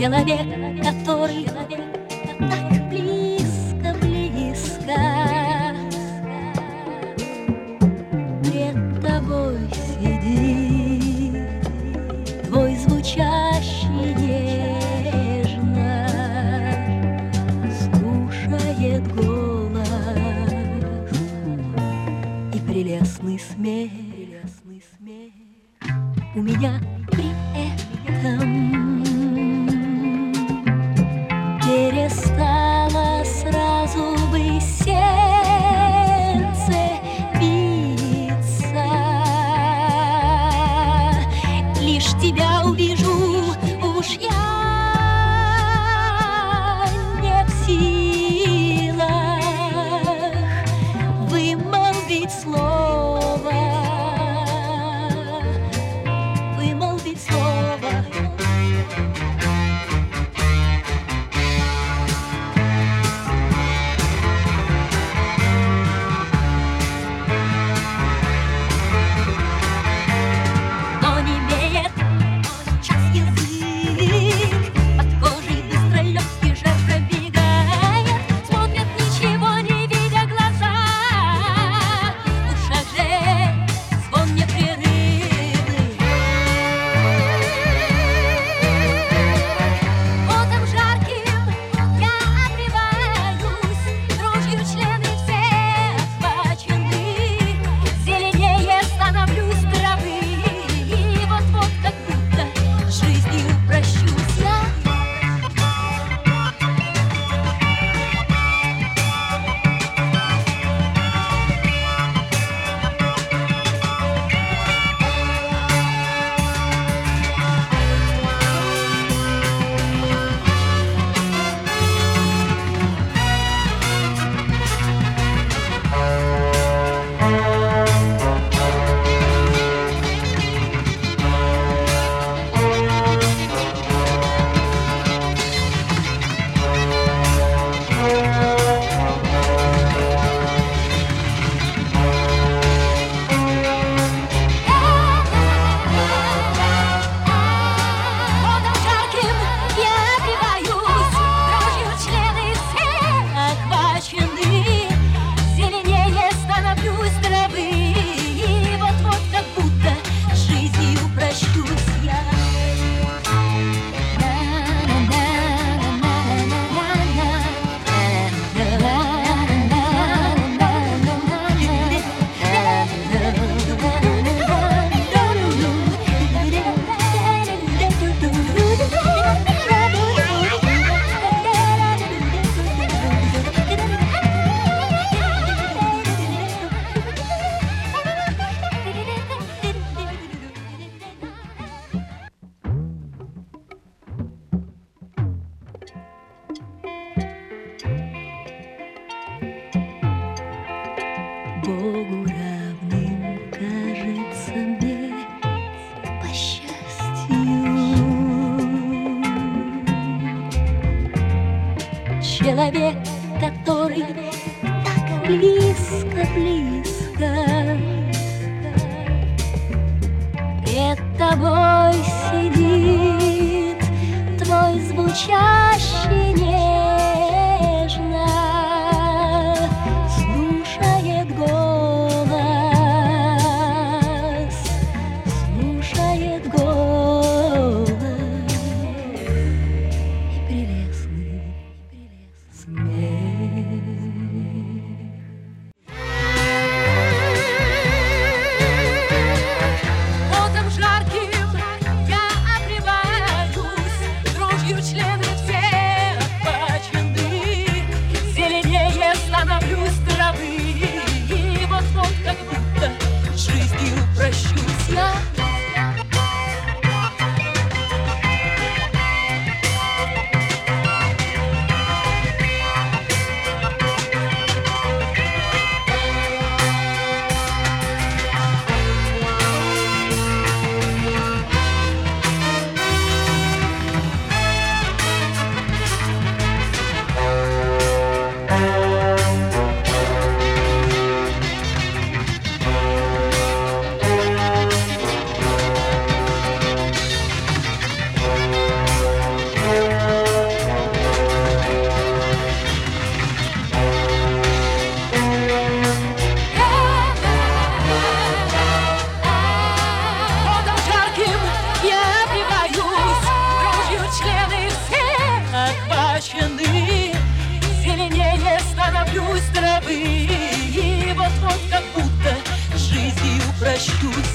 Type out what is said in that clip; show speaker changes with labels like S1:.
S1: Человек, который так близко, близко пред тобой сидит, твой звучащий нежно слушает голос и прелестный смех. У меня при этом перестало сразу бы сердце биться. Лишь тебя увижу, уж я не в силах вымолвить слово, вымолвить слово. Богу равным кажется мне по счастью человек, который так близко, близко пред тобой сидит, твой звучащий нежно слушает голос, слушает голос и прелестный смех.
S2: Потом жарким я обливаюсь, дрожью члены всех
S1: головы. И вот как будто жизнью прощусь.